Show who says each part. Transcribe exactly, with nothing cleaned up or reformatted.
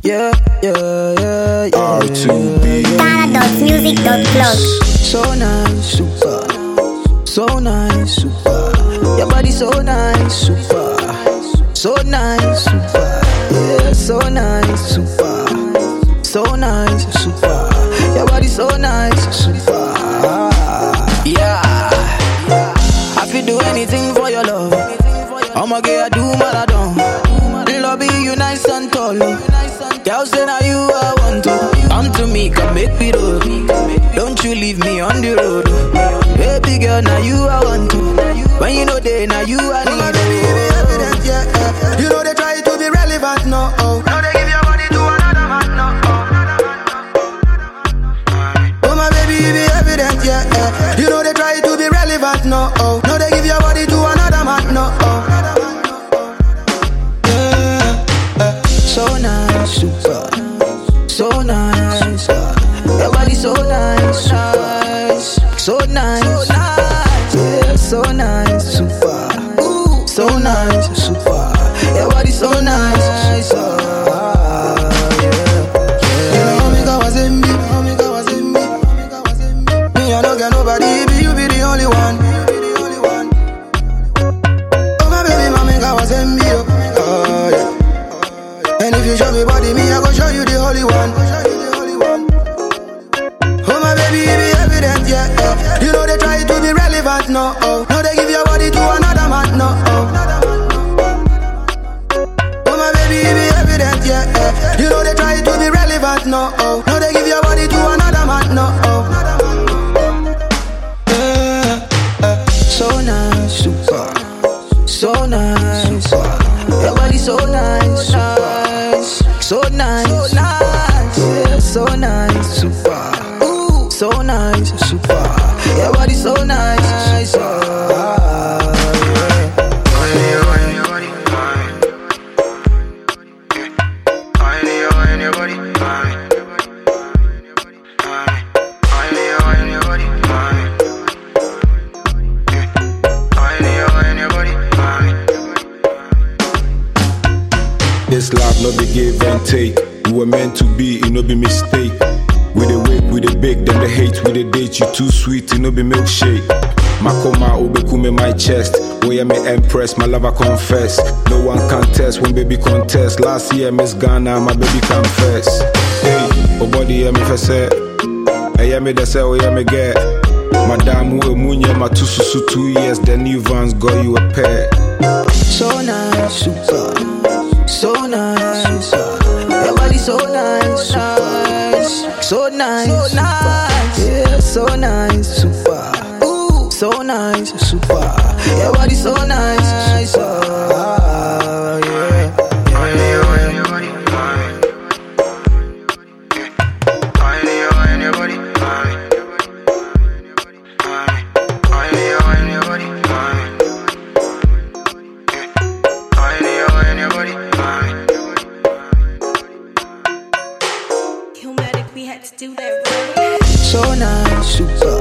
Speaker 1: Yeah, yeah, yeah, yeah.
Speaker 2: R two B.
Speaker 3: Ghana dot music dot blog.
Speaker 1: So nice, super. So nice, super. Your body so nice, super. So nice, super. Yeah, so nice, super. So nice, super. Your body so nice, super. Yeah. I feel do anything for your love. I'ma get I do marathon. Lobby you nice and tall. Girl say now you I want to. Come to me, come make me roll. Don't you leave me on the road. Baby girl, now you I want to. When you know they, now you I need.
Speaker 4: Oh my baby, give me evidence, yeah, yeah. You know they try to be relevant, no. Oh. Now they give your body to another man, no. Oh, oh my baby, give me evidence, yeah, yeah. You know they try to be relevant, no. Oh. Now they give your body to another man, no. Oh.
Speaker 1: So nice, super. So nice. Your body so nice, nice. So nice, yeah, so nice, super. So nice, super. Your body so nice, uh, yeah.
Speaker 4: You know me go was in me, me go was in me, me go was in me. Me I don't get nobody, be you be the only one. Oh my baby, mommy go was in me, oh yeah. And if you show me body, me I go show you the holy one. Oh my baby, be evident, yeah, yeah. You know they try to be relevant, no. Oh, now they give your body to another man, no. Oh, oh my baby, be evident, yeah, yeah. You know they try to be relevant, no. Oh, now they give your body to another man, no. Oh,
Speaker 1: yeah, yeah. So nice, super. So nice, your body so nice, nice. So nice, so nice, yeah, so nice, super. So nice, super. Your body so nice, uh,
Speaker 2: This love no be give and take. We were meant to be, it no be mistake. We the whip, we the bake, then the hate, we the date. You too sweet, it no be milkshake. Makoma obekume my chest. Oh yeah, me empress, my lover confess. No one can test when baby contest. Last year Miss Ghana, my baby confess. Hey, oh body yeah me for say. Hey yeah me da say, oh yeah me get. Madam we munye my two susu two years. The new Vans got you a pair.
Speaker 1: So nice, super. So nice, your body so nice, nice. So nice, so nice, yeah, so nice, super. So nice, super. Your body so nice, uh, yeah.
Speaker 3: We had to do that, right?
Speaker 1: So nice, super.